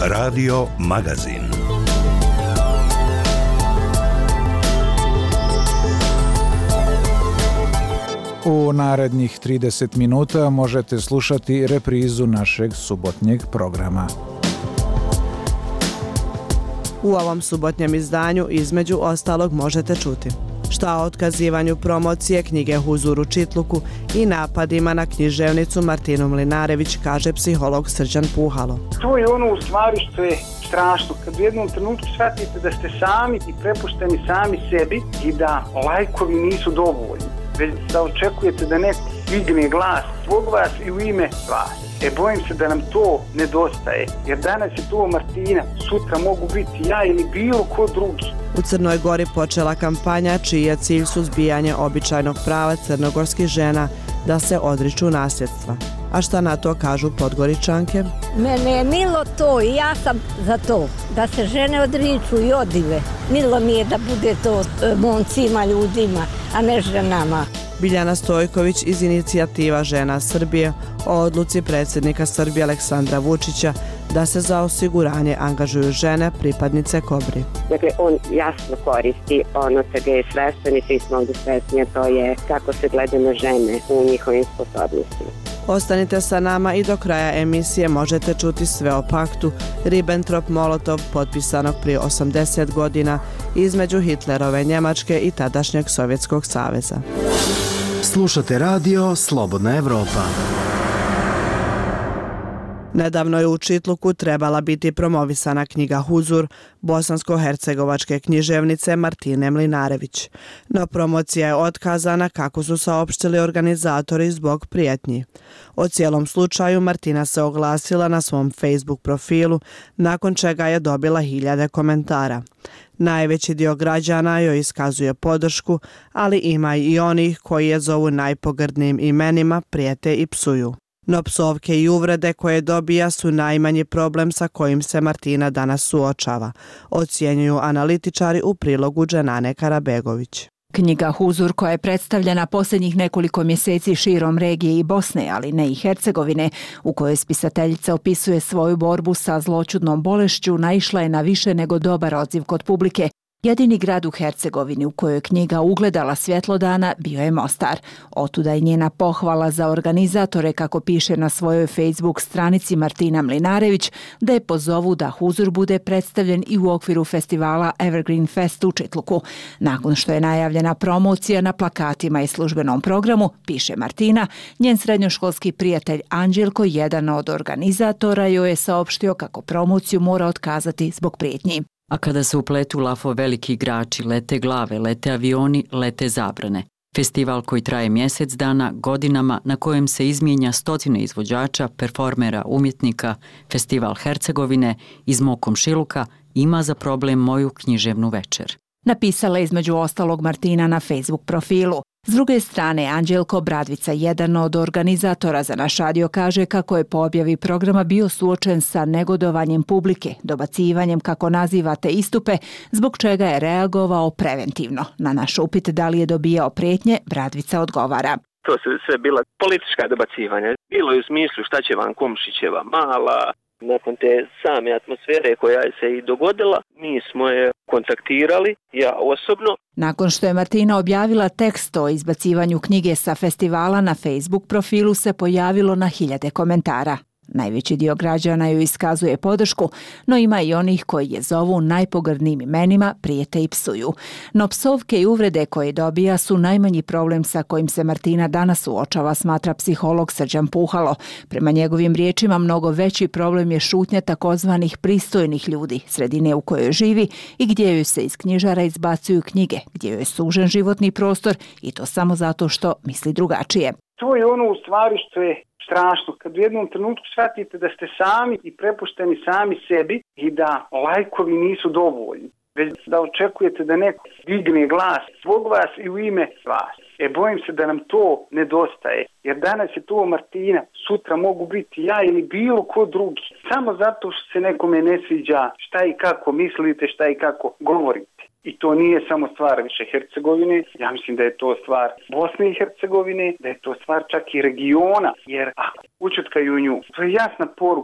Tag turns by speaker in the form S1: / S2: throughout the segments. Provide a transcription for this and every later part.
S1: Radio Magazin.
S2: U narednih 30 minuta možete slušati reprizu našeg subotnjeg programa.
S3: U ovom subotnjem izdanju između ostalog možete čuti šta o otkazivanju promocije knjige Huzur u Čitluku i napadima na književnicu Martinu Mlinarević kaže psiholog Srđan Puhalo.
S4: To je ono u stvari što je strašno, kad u jednom trenutku shvatite da ste sami i prepušteni sami sebi i da lajkovi nisu dovoljni, već da očekujete da neko digne glas zbog vas i u ime vas. Bojim se da nam to nedostaje, jer danas je to Martina, sutra mogu biti ja ili bilo ko drugi.
S3: U Crnoj Gori počela kampanja čiji je cilj suzbijanje običajnog prava crnogorskih žena da se odriču nasljedstva. A šta na to kažu Podgoričanke?
S5: Mene je milo to i ja sam za to, da se žene odriču i odive. Milo mi je da bude to momcima, ljudima, a ne ženama.
S3: Biljana Stojković iz inicijativa Žena Srbije o odluci predsjednika Srbije Aleksandra Vučića da se za osiguranje angažuju žene pripadnice Kobri.
S6: Dakle, on jasno koristi ono čega je svestan i svi smo ovdje svesni, a to je kako se gleda na žene u njihovim sposobnostima.
S3: Ostanite sa nama i do kraja emisije možete čuti sve o paktu Ribbentrop-Molotov potpisanog prije 80 godina između Hitlerove Njemačke i tadašnjeg Sovjetskog saveza.
S7: Slušate radio Slobodna Evropa.
S3: Nedavno je u Čitluku trebala biti promovisana knjiga Huzur bosansko-hercegovačke književnice Martine Mlinarević. No promocija je otkazana kako su saopštili organizatori zbog prijetnji. O cijelom slučaju Martina se oglasila na svom Facebook profilu, nakon čega je dobila hiljade komentara. Najveći dio građana joj iskazuje podršku, ali ima i onih koji je zovu najpogrdnijim imenima, prijete i psuju. No psovke i uvrede koje dobija su najmanji problem sa kojim se Martina danas suočava, ocjenjuju analitičari u prilogu Dženane Karabegović.
S8: Knjiga Huzur, koja je predstavljena posljednjih nekoliko mjeseci širom regije i Bosne, ali ne i Hercegovine, u kojoj spisateljica opisuje svoju borbu sa zloćudnom bolešću, naišla je na više nego dobar odziv kod publike. Jedini grad u Hercegovini u kojoj je knjiga ugledala svjetlo dana bio je Mostar. Otuda je njena pohvala za organizatore, kako piše na svojoj Facebook stranici Martina Mlinarević, da je pozovu da Huzur bude predstavljen i u okviru festivala Evergreen Fest u Čitluku. Nakon što je najavljena promocija na plakatima i službenom programu, piše Martina, njen srednjoškolski prijatelj Anđelko, jedan od organizatora, joj je saopštio kako promociju mora otkazati zbog prijetnji.
S9: A kada se upletu lafo veliki igrači, lete glave, lete avioni, lete zabrane. Festival koji traje mjesec dana, godinama, na kojem se izmijenja stotine izvođača, performera, umjetnika, Festival Hercegovine iz mog komšiluka ima za problem moju književnu večer.
S8: Napisala je između ostalog Martina na Facebook profilu. S druge strane, Anđelko Bradvica, jedan od organizatora za naš radio, kaže kako je po objavi programa bio suočen sa negodovanjem publike, dobacivanjem kako nazivate istupe, zbog čega je reagovao preventivno. Na naš upit da li je dobijao prijetnje, Bradvica odgovara.
S10: To su sve bila politička dobacivanja. Bilo je u smislu šta će vam Komšićeva mala. Nakon te same atmosfere koja se i dogodila, mi smo je kontaktirali, ja osobno.
S8: Nakon što je Martina objavila tekst o izbacivanju knjige sa festivala, na Facebook profilu se pojavilo na hiljade komentara. Najveći dio građana joj iskazuje podršku, no ima i onih koji je zovu najpogrdnijim imenima, prijete i psuju. No psovke i uvrede koje dobija su najmanji problem sa kojim se Martina danas suočava, smatra psiholog Srđan Puhalo. Prema njegovim riječima, mnogo veći problem je šutnja takozvanih pristojnih ljudi, sredine u kojoj živi i gdje joj se iz knjižara izbacuju knjige, gdje joj je sužen životni prostor i to samo zato što misli drugačije.
S4: To je ono u stvari što je strašno, kad u jednom trenutku shvatite da ste sami i prepušteni sami sebi i da lajkovi nisu dovoljni, već da očekujete da neko digne glas zbog vas i u ime vas. Bojim se da nam to nedostaje, jer danas je to Martina, sutra mogu biti ja ili bilo ko drugi, samo zato što se nekome ne sviđa šta i kako mislite, šta i kako govorite. I to nije samo stvar više Hercegovine, ja mislim da je to stvar Bosne i Hercegovine, da je to stvar čak i regiona, jer ako učutkaju nju, to je jasna poruka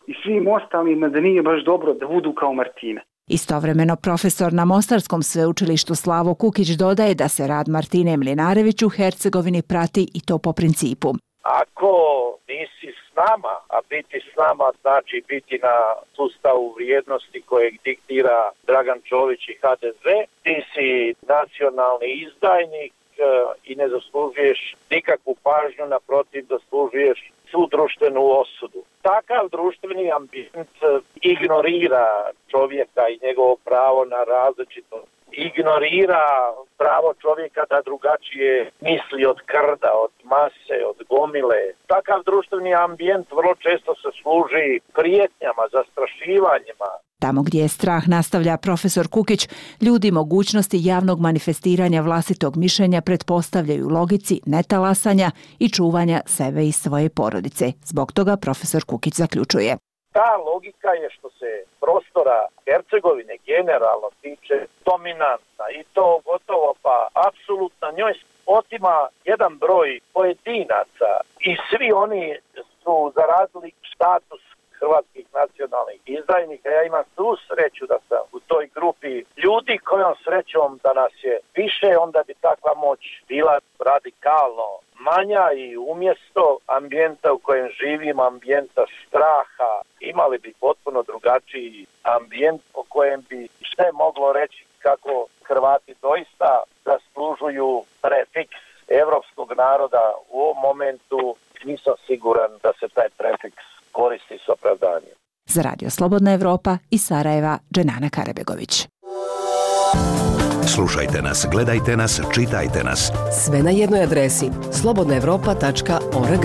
S4: i svim ostalima da nije baš dobro da budu kao Martina.
S8: Istovremeno profesor na Mostarskom sveučilištu Slavo Kukić dodaje da se rad Martine Mlinarjević u Hercegovini prati i to po principu.
S1: Ako nisi s nama, a biti s nama znači biti na sustavu vrijednosti kojeg diktira Dragan Čović i HDZ, ti si nacionalni izdajnik i ne zaslužuješ nikakvu pažnju, naprotiv zaslužuješ svu društvenu osudu. Takav društveni ambijent ignorira čovjeka i njegovo pravo na različitost. Ignorira pravo čovjeka da drugačije misli od krda, od mase, od gomile. Takav društveni ambijent vrlo često se služi prijetnjama, zastrašivanjima.
S8: Tamo gdje je strah, nastavlja profesor Kukić, ljudi mogućnosti javnog manifestiranja vlastitog mišljenja pretpostavljaju logici netalasanja i čuvanja sebe i svoje porodice. Zbog toga profesor Kukić zaključuje.
S1: Ta logika je što se prostora Hercegovine generalno tiče dominantna i to gotovo pa apsolutno njoj otima jedan broj pojedinaca i svi oni su zaradili status hrvatskih nacionalnih izdajnika. Ja imam tu sreću da sam u toj grupi ljudi kojom srećom da nas je više, onda bi takva moć bila radikalno manja i umjesto ambijenta u kojem živim, ambijenta straha, imali bi potpuno drugačiji ambijent po kojem bi sve moglo reći kako Hrvati doista zaslužuju prefiks evropskog naroda. U ovom momentu nisam siguran da se taj prefiks koristi s opravdanjem.
S8: Za Radio Slobodna Evropa iz Sarajeva, Dženana Karabegović.
S11: Slušajte nas, gledajte nas, čitajte nas.
S12: Sve na jednoj adresi slobodnaevropa.org.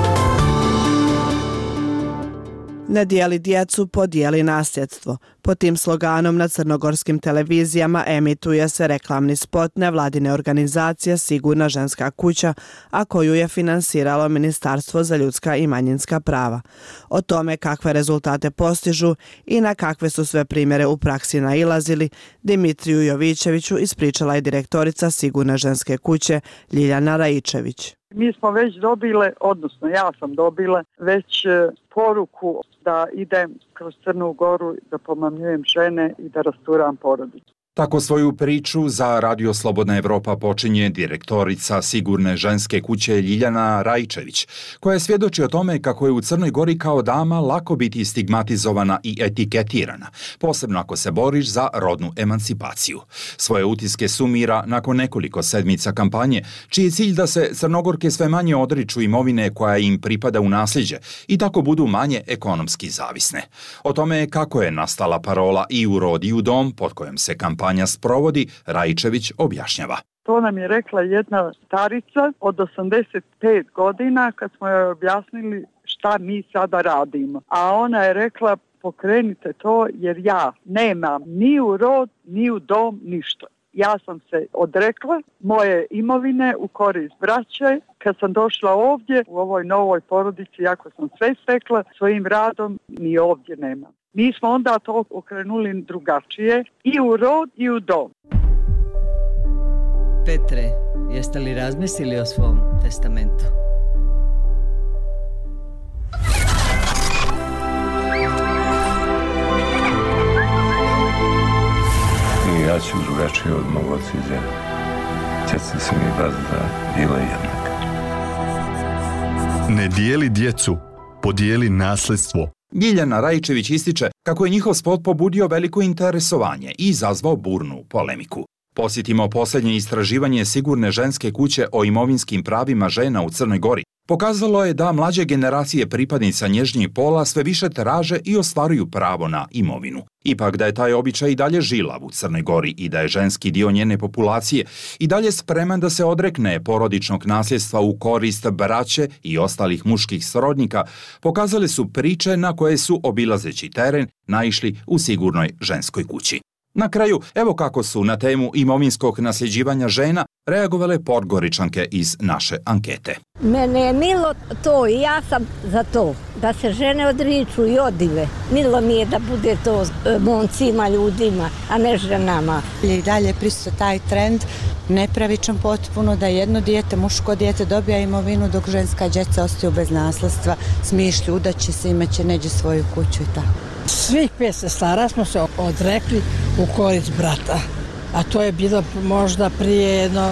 S3: Ne dijeli djecu, podijeli nasljedstvo. Po tim sloganom na crnogorskim televizijama emituje se reklamni spot nevladine organizacije Sigurna ženska kuća, a koju je finansiralo Ministarstvo za ljudska i manjinska prava. O tome kakve rezultate postižu i na kakve su sve primjere u praksi nailazili, Dimitriju Jovićeviću ispričala je direktorica Sigurne ženske kuće Ljiljana Raičević.
S13: Mi smo već dobile, odnosno ja sam dobila već poruku da idem kroz Crnu Goru da pomamljujem žene i da rasturam porodicu.
S14: Tako svoju priču za Radio Slobodna Evropa počinje direktorica Sigurne ženske kuće Ljiljana Raičević, koja svjedoči o tome kako je u Crnoj Gori kao dama lako biti stigmatizovana i etiketirana, posebno ako se boriš za rodnu emancipaciju. Svoje utiske sumira nakon nekoliko sedmica kampanje, čiji je cilj da se Crnogorke sve manje odriču imovine koja im pripada u nasljeđe i tako budu manje ekonomski zavisne. O tome kako je nastala parola I u rod i u dom, pod kojom se kampanja sprovodi, Raičević objašnjava.
S13: To nam je rekla jedna starica od 85 godina kad smo joj objasnili šta mi sada radimo. A ona je rekla pokrenite to jer ja nemam ni u rod, ni u dom, ništa. Ja sam se odrekla moje imovine u korist braće. Kad sam došla ovdje u ovoj novoj porodici, jako sam sve stekla svojim radom, ni ovdje nemam. Mi smo onda to okrenuli drugačije i u rod i u dom.
S15: Petre, jeste li razmislili o svom testamentu?
S16: Ja ću drugačije od mog oca i djeda. Ceca se mi bazda bila jednaka.
S17: Ne dijeli djecu, podijeli nasljedstvo.
S14: Ljiljana Raičević ističe kako je njihov spot pobudio veliko interesovanje i izazvao burnu polemiku. Posjetimo posljednje istraživanje Sigurne ženske kuće o imovinskim pravima žena u Crnoj Gori. Pokazalo je da mlađe generacije pripadnica nježnjeg pola sve više traže i ostvaruju pravo na imovinu. Ipak da je taj običaj i dalje žilav u Crnoj Gori i da je ženski dio njene populacije i dalje spreman da se odrekne porodičnog nasljedstva u korist braće i ostalih muških srodnika, pokazale su priče na koje su, obilazeći teren, naišli u Sigurnoj ženskoj kući. Na kraju, evo kako su na temu imovinskog nasljeđivanja žena reagovale Podgoričanke iz naše ankete.
S5: Mene je milo to i ja sam za to, da se žene odriču i odive. Milo mi je da bude to momcima, ljudima, a ne ženama.
S18: I dalje prisutan taj trend, nepravičan potpuno, da jedno dijete, muško dijete dobija imovinu dok ženska djeca ostaju bez nasledstva, smišlju, udaće se, imaće neđe svoju kuću i tako.
S19: Svih 5 sestara smo se odrekli u korist brata, a to je bilo možda prije jedno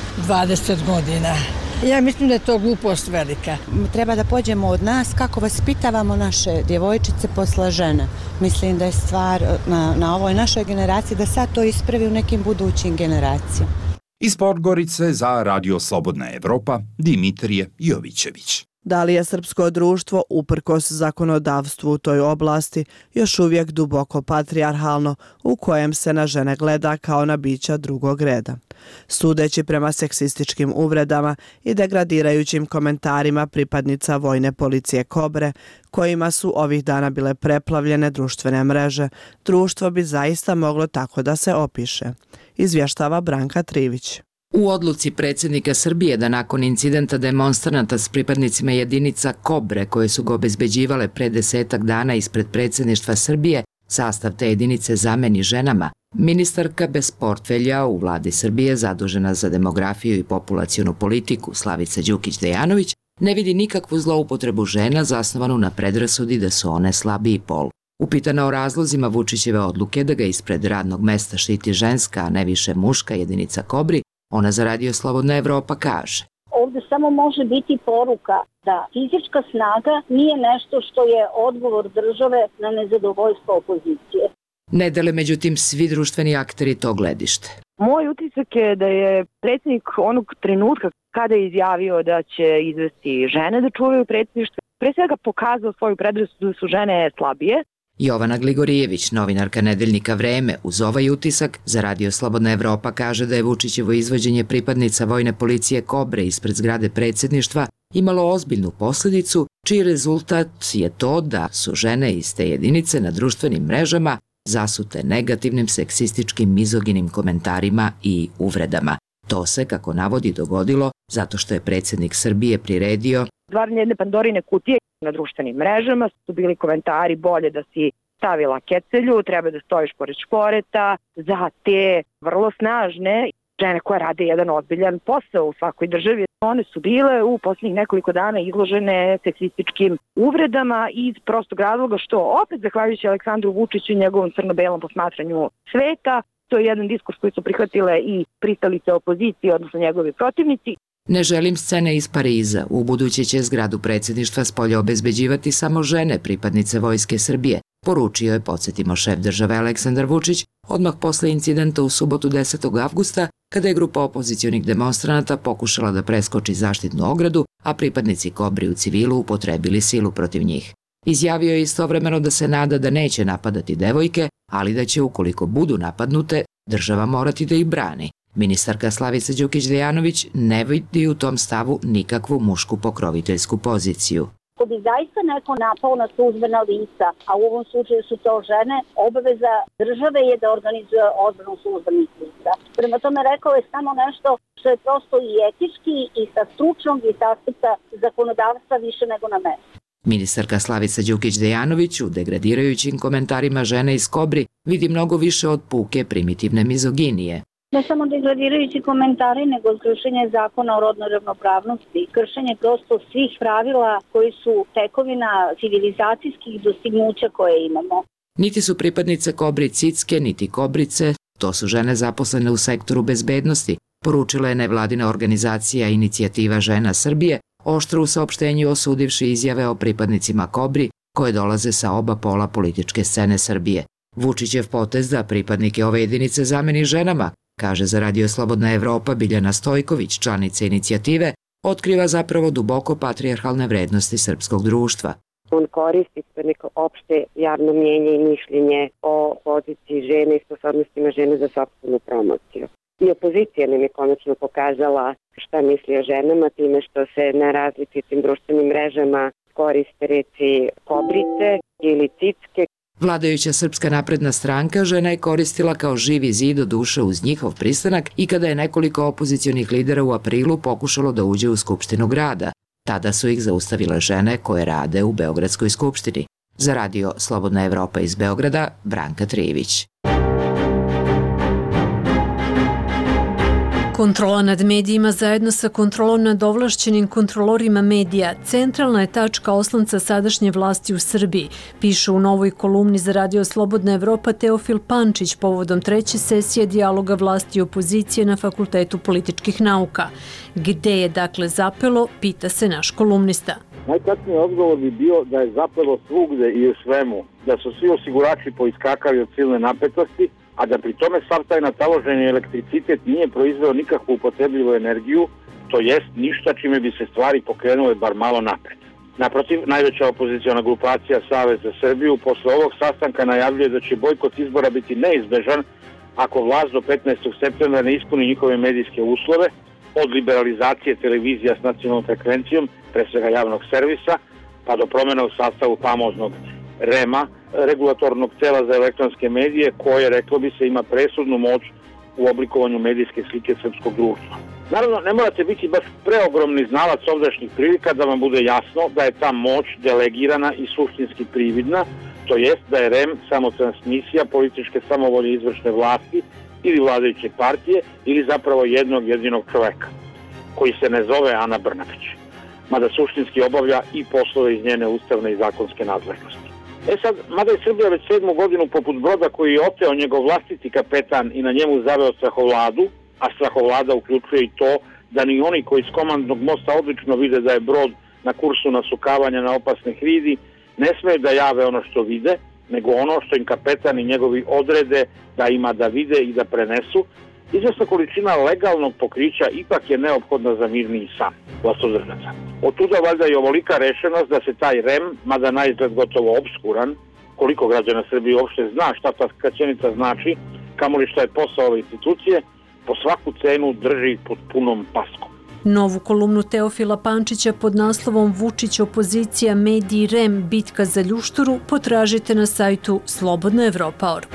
S19: 20 godina. Ja mislim da je to glupost velika.
S18: Treba da pođemo od nas kako vaspitavamo naše djevojčice posle žene. Mislim da je stvar na ovoj našoj generaciji da sad to ispravi u nekim budućim generacijama.
S14: Iz Podgorice za Radio Slobodna Evropa, Dimitrije Jovićević.
S3: Da li je srpsko društvo, uprkos zakonodavstvu u toj oblasti, još uvijek duboko patrijarhalno, u kojem se na žene gleda kao na bića drugog reda? Sudeći prema seksističkim uvredama i degradirajućim komentarima pripadnica vojne policije Kobre, kojima su ovih dana bile preplavljene društvene mreže, društvo bi zaista moglo tako da se opiše, izvještava Branka Trivić.
S20: U odluci predsjednika Srbije da nakon incidenta demonstranata s pripadnicima jedinica Kobre koje su ga obezbeđivale pre 10 dana ispred predsjedništva Srbije, sastav te jedinice zameni ženama, ministarka bez portfelja u vladi Srbije zadužena za demografiju i populacionu politiku Slavica Đukić-Dejanović ne vidi nikakvu zloupotrebu žena zasnovanu na predrasudi da su one slabiji pol. Upitana o razlozima Vučićeve odluke da ga ispred radnog mesta štiti ženska, a ne više muška jedinica Kobri, ona za Radio Slobodna Evropa kaže.
S21: Ovdje samo može biti poruka da fizička snaga nije nešto što je odgovor države na nezadovoljstvo opozicije.
S20: Ne dele međutim svi društveni akteri to gledište.
S22: Moj utisak je da je predsjednik onog trenutka kada je izjavio da će izvesti žene da čuvaju predsjedništvo, pre svega pokazao svoju predrasudu da su žene slabije.
S20: Jovana Gligorijević, novinarka nedeljnika Vreme, uz ovaj utisak za Radio Slobodna Evropa kaže da je Vučićevo izvođenje pripadnica vojne policije Kobre ispred zgrade predsjedništva imalo ozbiljnu posljedicu, čiji rezultat je to da su žene iz te jedinice na društvenim mrežama zasute negativnim seksističkim mizoginim komentarima i uvredama. To se, kako navodi, dogodilo zato što je predsjednik Srbije priredio
S22: stvaranje jedne Pandorine kutije. Na društvenim mrežama su bili komentari bolje da si stavila kecelju, treba da stojiš pored šporeta, za te vrlo snažne žene koje rade jedan ozbiljan posao u svakoj državi. One su bile u posljednjih nekoliko dana izložene seksističkim uvredama iz prostog razloga što opet zahvaljujući Aleksandru Vučiću i njegovom crno-belom posmatranju sveta, to je jedan diskurs koji su prihvatile i pristalice opozicije, odnosno njegovi protivnici.
S20: Ne želim scene iz Pariza. U buduće će zgradu predsjedništva spolja obezbeđivati samo žene pripadnice Vojske Srbije, poručio je, podsjetimo, šef države Aleksandar Vučić, odmah posle incidenta u subotu 10. avgusta, kada je grupa opozicionih demonstranata pokušala da preskoči zaštitnu ogradu, a pripadnici Kobri u civilu upotrebili silu protiv njih. Izjavio je istovremeno da se nada da neće napadati devojke, ali da će, ukoliko budu napadnute, država morati da ih brani. Ministarka Slavica Đukić-Dejanović ne vidi u tom stavu nikakvu mušku pokroviteljsku poziciju.
S21: Ako bi zaista neko napao na službena lica, a u ovom slučaju su to žene, obaveza države je da organizuje odbranu službenih lica. Prema tome rekao je samo nešto što je prosto i etički i sa stručnog i sa aspekta zakonodavstva više nego na mestu.
S20: Ministarka Slavica Đukić-Dejanović u degradirajućim komentarima žene iz Kobri vidi mnogo više od puke primitivne mizoginije.
S21: Ne samo degradirajući komentari, nego kršenje zakona o rodnoj ravnopravnosti, kršenje prosto svih pravila koji su tekovina civilizacijskih dostignuća koje imamo.
S20: Niti su pripadnice Kobri cicke, niti Kobrice, to su žene zaposlene u sektoru bezbednosti, poručila je nevladina organizacija Inicijativa žena Srbije, oštro u saopštenju osudivši izjave o pripadnicima Kobri koje dolaze sa oba pola političke scene Srbije. Vučićev potez da pripadnike ove jedinice zameni ženama, kaže za Radio Slobodna Evropa Biljana Stojković, članica inicijative, otkriva zapravo duboko patrijarhalne vrednosti srpskog društva.
S6: On koristi neko opšte javno mnjenje i mišljenje o poziciji žene i sposobnostima žene za sopstvenu promociju. I opozicija nam je konačno pokazala šta misli o ženama time što se na različitim društvenim mrežama koriste reči kobrice ili cicke.
S20: Vladajuća Srpska napredna stranka žena je koristila kao živi zid od duše uz njihov pristanak i kada je nekoliko opozicionih lidera u aprilu pokušalo da uđe u Skupštinu grada. Tada su ih zaustavile žene koje rade u Beogradskoj skupštini. Za radio Slobodna Evropa iz Beograda, Branka Trijević.
S2: Kontrola nad medijima zajedno sa kontrolom nad ovlašćenim kontrolorima medija centralna je tačka oslonca sadašnje vlasti u Srbiji, piše u novoj kolumni za radio Slobodna Evropa Teofil Pančić povodom 3. sesije dijaloga vlasti i opozicije na Fakultetu političkih nauka. Gde je dakle zapelo, pita se naš kolumnista.
S7: Najkasniji odgovor bi bio da je zapelo svugde i u svemu, da su svi osigurači poiskakali od silne napetosti, a da pri tome sav taj nataloženi elektricitet nije proizveo nikakvu upotrebljivu energiju, to jest ništa čime bi se stvari pokrenule bar malo napred. Naprotiv, najveća opoziciona grupacija Savez za Srbiju posle ovog sastanka najavljuje da će bojkot izbora biti neizbežan ako vlast do 15. septembra ne ispuni njihove medijske uslove, od liberalizacije televizija s nacionalnom frekvencijom, pre svega javnog servisa, pa do promjena u sastavu famoznog REM-a, regulatornog tela za elektronske medije, koje, reklo bi se, ima presudnu moć u oblikovanju medijske slike srpskog društva. Naravno, ne morate biti baš preogromni znalac ovdašnjih prilika da vam bude jasno da je ta moć delegirana i suštinski prividna, to jest da je REM samo transmisija političke samovolje izvršne vlasti ili vladajuće partije ili zapravo jednog jedinog čoveka, koji se ne zove Ana Brnabić, mada suštinski obavlja i poslove iz njene ustavne i zakonske nadležnosti. Sad, mada je Srbija već 7. godinu poput broda koji je oteo njegov vlastiti kapetan i na njemu zaveo strahovladu, a strahovlada uključuje i to da ni oni koji s komandnog mosta odlično vide da je brod na kursu nasukavanja na opasne hridi, ne smeju da jave ono što vide, nego ono što im kapetan i njegovi odrede da ima da vide i da prenesu. Izvesna količina legalnog pokrića ipak je neophodna za mirniji san vlastodržaca. Od tuda valjda i ovolika rešenost da se taj REM, mada naizgled gotovo obskuran, koliko građana Srbije uopšte zna šta ta skraćenica znači, kamoli šta je posao ove institucije, po svaku cenu drži pod punom paskom.
S2: Novu kolumnu Teofila Pančića pod naslovom Vučić opozicija mediji REM bitka za ljušturu potražite na sajtu slobodnaevropa.org.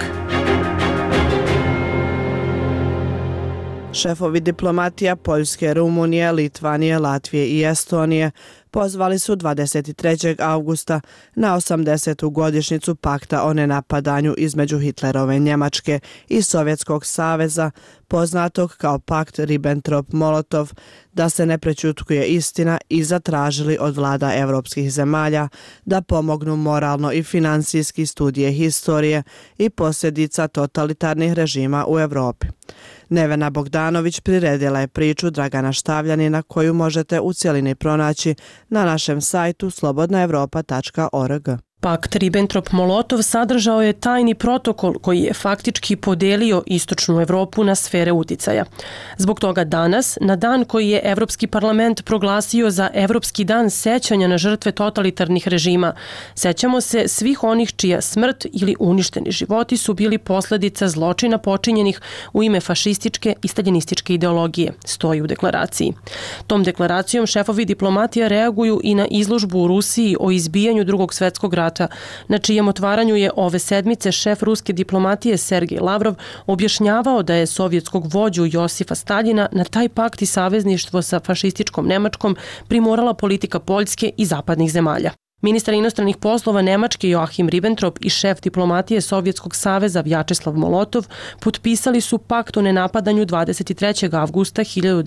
S3: Šefovi diplomatija Poljske, Rumunije, Litvanije, Latvije i Estonije pozvali su 23. avgusta na 80. godišnjicu pakta o nenapadanju između Hitlerove Njemačke i Sovjetskog saveza, poznatog kao pakt Ribbentrop-Molotov, da se ne prećutkuje istina i zatražili od vlada evropskih zemalja da pomognu moralno i finansijski studije historije i posljedica totalitarnih režima u Evropi. Nevena Bogdanović priredila je priču Dragana Štavljanina koju možete u cjelini pronaći na našem sajtu slobodnaevropa.org.
S23: Pakt Ribbentrop-Molotov sadržao je tajni protokol koji je faktički podelio istočnu Evropu na sfere uticaja. Zbog toga danas, na dan koji je Evropski parlament proglasio za Evropski dan sećanja na žrtve totalitarnih režima, sećamo se svih onih čija smrt ili uništeni životi su bili posljedica zločina počinjenih u ime fašističke i staljinističke ideologije, stoji u deklaraciji. Tom deklaracijom šefovi diplomatija reaguju i na izložbu u Rusiji o izbijanju Drugog svjetskog rata, na čijem otvaranju je ove sedmice šef ruske diplomatije Sergej Lavrov objašnjavao da je sovjetskog vođu Josifa Staljina na taj pakt i savezništvo sa fašističkom Nemačkom primorala politika Poljske i zapadnih zemalja. Ministar inostranih poslova Nemačke Joachim Ribbentrop i šef diplomatije Sovjetskog saveza Vjačeslav Molotov potpisali su pakt o nenapadanju 23. avgusta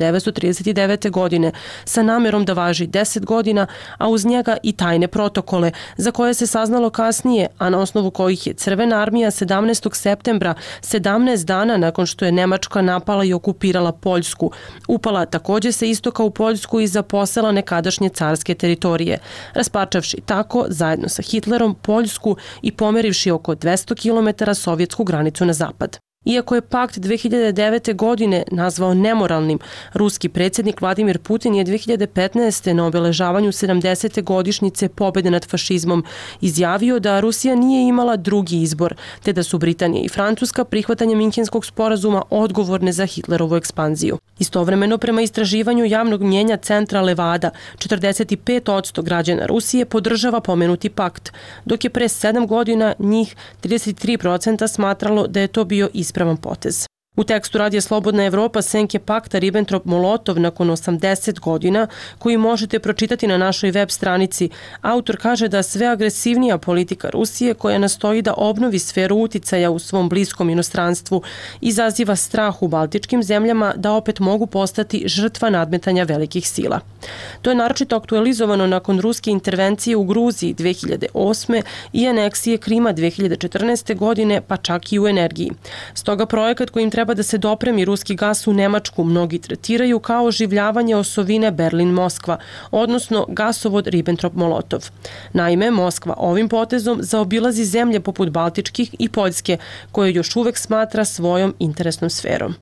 S23: 1939. godine sa namerom da važi 10 godina, a uz njega i tajne protokole za koje se saznalo kasnije, a na osnovu kojih je Crvena armija 17. septembra, 17 dana nakon što je Nemačka napala i okupirala Poljsku, upala također sa istoka u Poljsku i zaposela nekadašnje carske teritorije, rasparčavši tako, zajedno sa Hitlerom, Poljsku i pomerivši oko 200 km sovjetsku granicu na zapad. Iako je pakt 2009. godine nazvao nemoralnim, ruski predsjednik Vladimir Putin je 2015. na obeležavanju 70. godišnjice pobjede nad fašizmom izjavio da Rusija nije imala drugi izbor, te da su Britanija i Francuska prihvatanjem Minhenskog sporazuma odgovorne za Hitlerovu ekspanziju. Istovremeno, prema istraživanju javnog mnjenja centra Levada, 45% građana Rusije podržava pomenuti pakt, dok je pre 7 godina njih 33% smatralo da je to bio ispravan potez. U tekstu Radija Slobodna Evropa senke pakta Ribbentrop-Molotov nakon 80 godina, koji možete pročitati na našoj web stranici, autor kaže da sve agresivnija politika Rusije, koja nastoji da obnovi sferu uticaja u svom bliskom inostranstvu, izaziva strah u baltičkim zemljama da opet mogu postati žrtva nadmetanja velikih sila. To je naročito aktualizovano nakon ruske intervencije u Gruziji 2008. i aneksije Krima 2014. godine, pa čak i u energiji. Stoga projekat kojim treba da se dopremi ruski gas u Nemačku mnogi tretiraju kao oživljavanje osovine Berlin-Moskva, odnosno gasovod Ribbentrop-Molotov. Naime, Moskva ovim potezom zaobilazi zemlje poput Baltičkih i Poljske, koje još uvek smatra svojom interesnom sferom.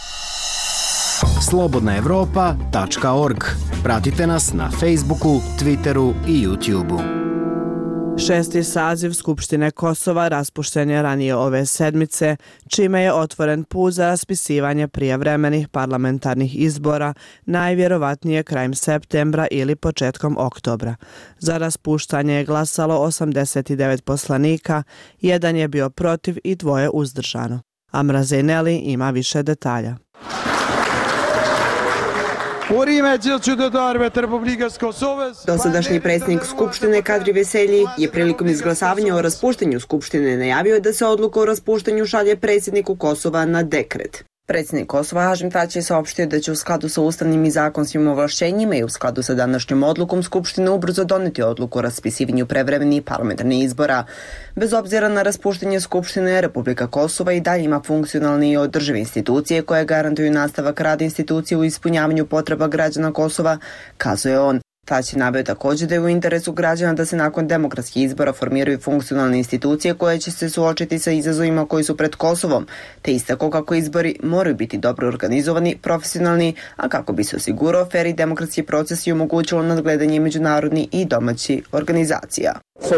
S4: slobodnaevropa.org. Pratite nas na Facebooku, Twitteru i YouTubeu.
S3: 6. saziv Skupštine Kosova raspušten je ranije ove sedmice, čime je otvoren put za raspisivanje prijevremenih parlamentarnih izbora, najvjerovatnije krajem septembra ili početkom oktobra. Za raspuštanje je glasalo 89 poslanika, jedan je bio protiv i 2 uzdržano. Amra Zejneli ima više detalja.
S9: Dosadašnji predsjednik Skupštine Kadri Veselji je prilikom izglasavanja o raspuštanju Skupštine najavio da se odluka o raspuštanju šalje predsjedniku Kosova na dekret. Predsjednik Kosova Hašim Tači je saopštio da će u skladu sa ustavnim i zakonskim ovlašćenjima i u skladu sa današnjom odlukom Skupštine ubrzo doneti odluku o raspisivanju prevremenih parlamentarnih izbora. Bez obzira na raspuštanje Skupštine, Republika Kosova i dalje ima funkcionalne i održive institucije koje garantuju nastavak rada institucije u ispunjavanju potreba građana Kosova, kazuje on. Tači naveo također da je u interesu građana da se nakon demokratskih izbora formiraju funkcionalne institucije koje će se suočiti sa izazovima koji su pred Kosovom, te istako kako izbori moraju biti dobro organizovani, profesionalni, a kako bi se osigurao fer i demokratski proces i omogućilo nadgledanje međunarodnih i domaćih organizacija.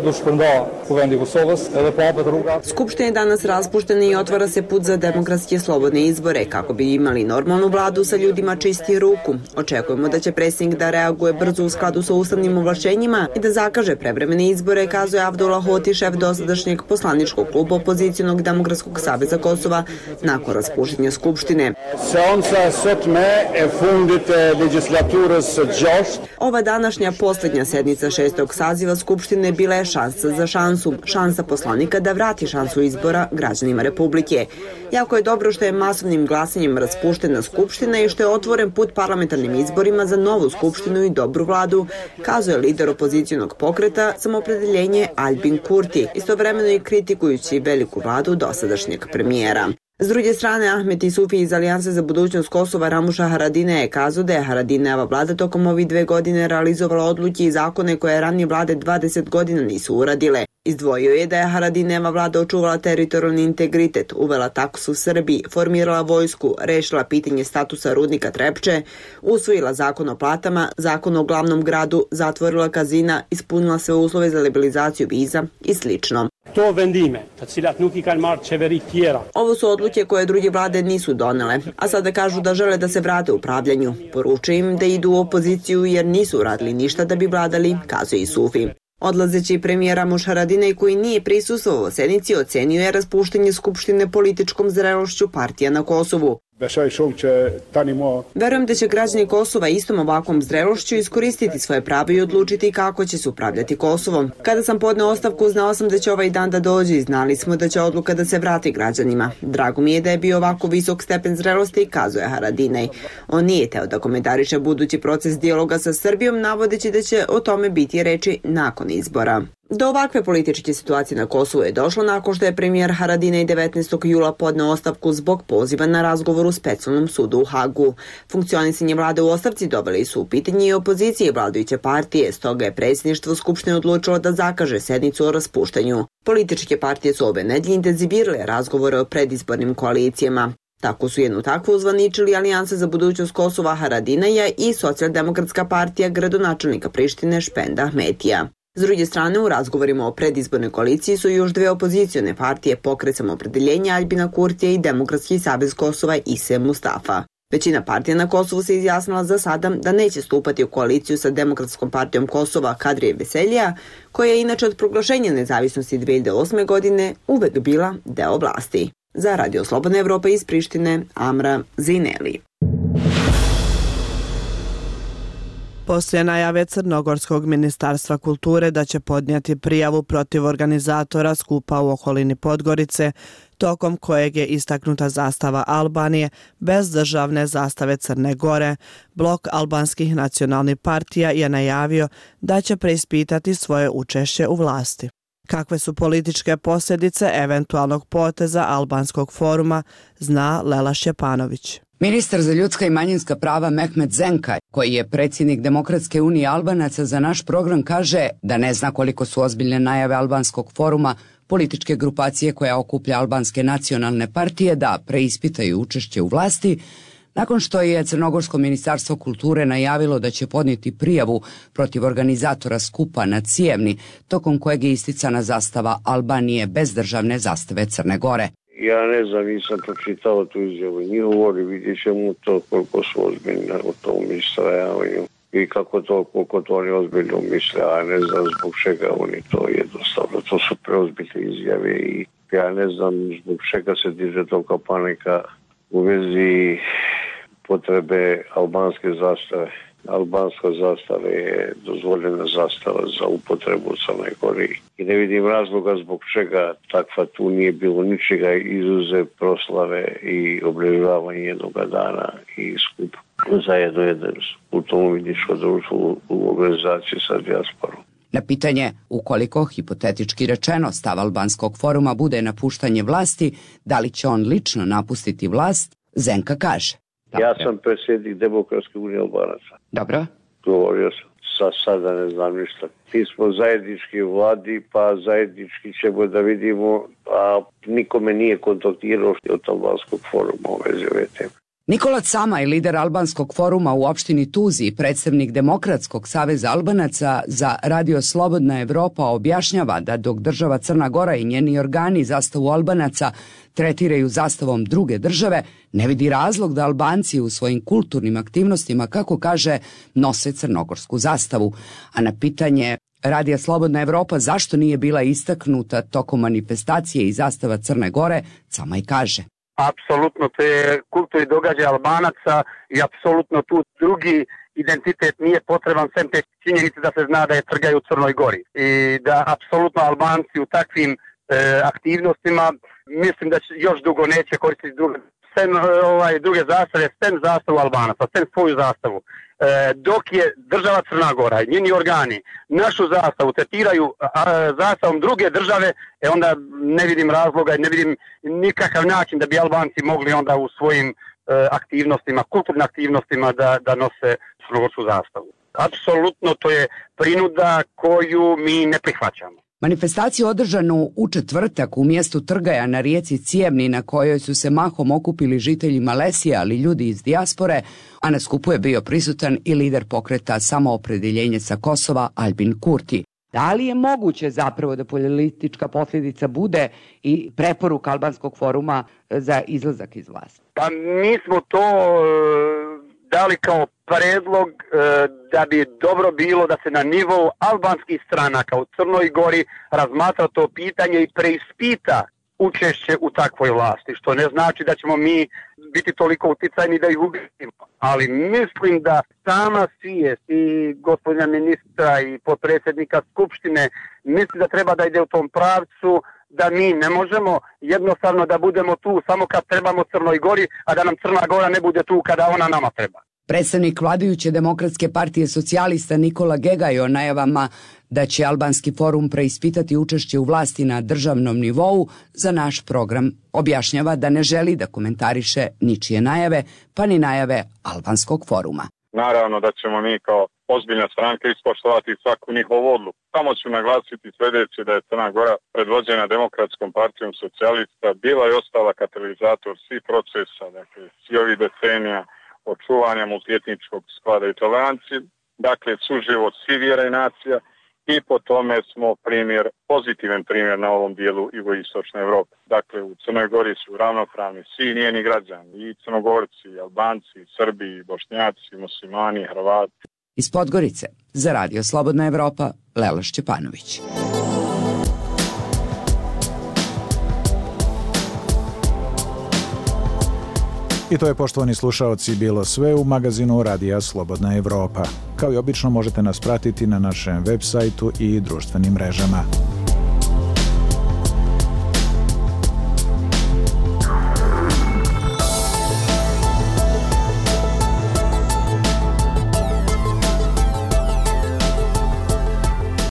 S9: Skupština je danas raspuštena i otvara se put za demokratske i slobodne izbore kako bi imali normalnu vladu sa ljudima čisti ruku. Očekujemo da će predsjednik da reaguje brzo u skladu sa ustavnim ovlašćenjima i da zakaže prevremene izbore, kazuje Abdullah Hoti, šef dosadašnjeg poslaničkog kluba Opozicionog demokratskog saveza Kosova nakon raspuštenja Skupštine. Ova današnja posljednja sednica 6. saziva Skupštine bila je šansa za šansu, šansa poslanika da vrati šansu izbora građanima Republike. Jako je dobro što je masovnim glasanjem raspuštena Skupština i što je otvoren put parlamentarnim izborima za novu Skupštinu i dobru vladu, kazuje lider opozicionog pokreta Samoopredjeljenje Albin Kurti, istovremeno i kritikujući veliku vladu dosadašnjeg premijera. S druge strane, Ahmet Isufi iz Alijanse za budućnost Kosova Ramuša Haradine je kazao da je Haradineva vlada tokom ovih 2 godine realizovala odluke i zakone koje ranije vlade 20 godina nisu uradile. Izdvojio je da je Haradineva vlada očuvala teritorijalni integritet, uvela taksu u Srbiji, formirala vojsku, rešila pitanje statusa rudnika Trepče, usvojila zakon o platama, zakon o glavnom gradu, zatvorila kazina, ispunila sve uslove za liberalizaciju viza i slično. Ovo su odluke koje druge vlade nisu donele, a sada kažu da žele da se vrate u upravljanju. Poručuju im da idu u opoziciju jer nisu uradili ništa da bi vladali, kazuje Isufi. Odlazeći premijer Ramuš Haradinaj, koji nije prisustvovao sednici, ocenio je raspuštanje Skupštine političkom zrelošću partija na Kosovu. Verujem da će građani Kosova istom ovakvom zrelošću iskoristiti svoje pravo i odlučiti kako će se upravljati Kosovom. Kada sam podneo ostavku, znao sam da će ovaj dan da dođe i znali smo da će odluka da se vrati građanima. Drago mi je da je bio ovako visok stepen zrelosti, kazuje Haradinaj. On nije teo da komentariše budući proces dijaloga sa Srbijom, navodeći da će o tome biti reči nakon izbora. Do ovakve političke situacije na Kosovu je došlo nakon što je premijer Haradinaj 19. jula podneo ostavku zbog poziva na razgovor u Specijalnom sudu u Hagu. Funkcionisanje vlade u ostavci doveli su u pitanje i opozicije vladajuće partije, stoga je predsjedništvo Skupštine odlučilo da zakaže sednicu o raspuštanju. Političke partije su ove nedelje intenzivirale razgovore o predizbornim koalicijama. Tako su jednu takvu uzvaničili Alijansa za budućnost Kosova Haradinaja i Socijaldemokratska partija gradonačelnika Prištine Špenda Ahmetija. S druge strane, u razgovorima o predizbornoj koaliciji su još 2 opozicione partije, Pokret Samoopredjeljenja Albina Kurtija i Demokratski savez Kosova Ise Mustafa. Većina partija na Kosovu se izjasnila za sada da neće stupati u koaliciju sa Demokratskom partijom Kosova Kadrije Veseljija, koja je inače od proglašenja nezavisnosti 2008. godine uvek bila deo vlasti. Za Radio Slobodna Evropa iz Prištine, Amra Zineli.
S3: Poslije najave Crnogorskog ministarstva kulture da će podnijeti prijavu protiv organizatora skupa u okolini Podgorice, tokom kojeg je istaknuta zastava Albanije bez državne zastave Crne Gore, blok albanskih nacionalnih partija je najavio da će preispitati svoje učešće u vlasti. Kakve su političke posljedice eventualnog poteza Albanskog foruma, zna Lela Šćepanović.
S1: Ministar za ljudska i manjinska prava Mehmet Zenka, koji je predsjednik Demokratske unije Albanaca, za naš program kaže da ne zna koliko su ozbiljne najave Albanskog foruma, političke grupacije koja okuplja albanske nacionalne partije, da preispitaju učešće u vlasti, nakon što je Crnogorsko ministarstvo kulture najavilo da će podnijeti prijavu protiv organizatora skupa na Cijevni, tokom kojeg je isticana zastava Albanije bez državne zastave Crne Gore.
S8: Ja ne znam, nisam pročitao tu izjavu njihovu, vidjet ćemo to koliko su ozbiljni u tom istrajavanju i koliko to oni ozbiljno misle, a ne znam zbog čega oni to jednostavno. To su preozbiljne izjave i ja ne znam zbog čega se diže toliko panika u vezi potrebe albanske zastave. Albanska zastava je dozvoljena zastava za upotrebu u Crnoj Gori i ne vidim razloga zbog čega takva tu nije bilo ničega izuzev proslave i obilježavanje jednog dana i skup zajedno jedan kulturno-umjetničko društvo u organizaciji sa dijasporom.
S1: Na pitanje ukoliko, hipotetički rečeno, stav Albanskog foruma bude napuštanje vlasti, da li će on lično napustiti vlast, Zenka kaže.
S8: Ja sam predsjednik Demokratske unije Albanaca.
S1: Dobro.
S8: Govorio sam, sada ne znam ništa. Mi smo zajednički u vladi, pa zajednički ćemo da vidimo, a nikome nije kontaktirao od Albanskog foruma u vezi ove teme.
S1: Nikola Camaj, lider Albanskog foruma u opštini Tuzi i predstavnik Demokratskog saveza Albanaca za Radio Slobodna Evropa objašnjava da dok država Crna Gora i njeni organi zastavu Albanaca tretiraju zastavom druge države, ne vidi razlog da Albanci u svojim kulturnim aktivnostima, kako kaže, nose crnogorsku zastavu. A na pitanje Radija Slobodna Evropa zašto nije bila istaknuta tokom manifestacije i zastava Crne Gore, Camaj kaže.
S10: Apsolutno, to je kulturni događaj Albanaca i apsolutno tu drugi identitet nije potreban sem te činjenice da se zna da je trgaju u Crnoj Gori. I da apsolutno Albanci u takvim aktivnostima mislim da još dugo neće koristiti druge zastave, sem zastavu Albanaca, sem svoju zastavu. Dok je država Crna Gora i njeni organi našu zastavu tretiraju zastavom druge države, onda ne vidim razloga i ne vidim nikakav način da bi Albanci mogli onda u svojim aktivnostima, kulturnim aktivnostima da nose crnogorsku zastavu. Apsolutno to je prinuda koju mi ne prihvaćamo.
S1: Manifestaciju održanu u četvrtak u mjestu Trgaja na rijeci Cijevni, na kojoj su se mahom okupili žitelji Malesije, ali ljudi iz dijaspore, a na skupu je bio prisutan i lider pokreta Samoopredjeljenje sa Kosova Albin Kurti. Da li je moguće zapravo da politička posljedica bude i preporuka Albanskog foruma za izlazak iz vlasti?
S10: Pa mi smo to dali kao predlog da bi dobro bilo da se na nivou albanskih stranaka u Crnoj Gori razmatra to pitanje i preispita učešće u takvoj vlasti, što ne znači da ćemo mi biti toliko uticajni da ih ubijemo. Ali mislim da sama svijest i gospodina ministra i potpredsjednika Skupštine misli da treba da ide u tom pravcu, da mi ne možemo jednostavno da budemo tu samo kad trebamo Crnoj Gori, a da nam Crna Gora ne bude tu kada ona nama treba.
S1: Predstavnik vladajuće Demokratske partije socijalista Nikola Gegaj o najavama da će Albanski forum preispitati učešće u vlasti na državnom nivou za naš program objašnjava da ne želi da komentariše ničije najave, pa ni najave Albanskog foruma.
S24: Naravno da ćemo mi kao ozbiljna stranka ispoštovati svaku njihovu odluku. Samo ću naglasiti sljedeće da je Crna Gora predvođena Demokratskom partijom socijalista bila i ostala katalizator svih procesa, dakle svi ovih decenija očuvanja multietničkog sklada i tolerancije, dakle suživot svih vjera i nacija i po tome smo pozitivan primjer na ovom dijelu jugoistočne Evrope. Dakle, u Crnoj Gori su ravnopravni svi njeni građani, i Crnogorci, i Albanci, i Srbi, i Bošnjaci, i Muslimani, i Hrvati.
S1: Iz Podgorice, za Radio Slobodna Evropa, Lela Šćepanović.
S11: I to je, poštovani slušaoci, bilo sve u magazinu Radija Slobodna Evropa. Kao i obično možete nas pratiti na našem web sajtu i društvenim mrežama.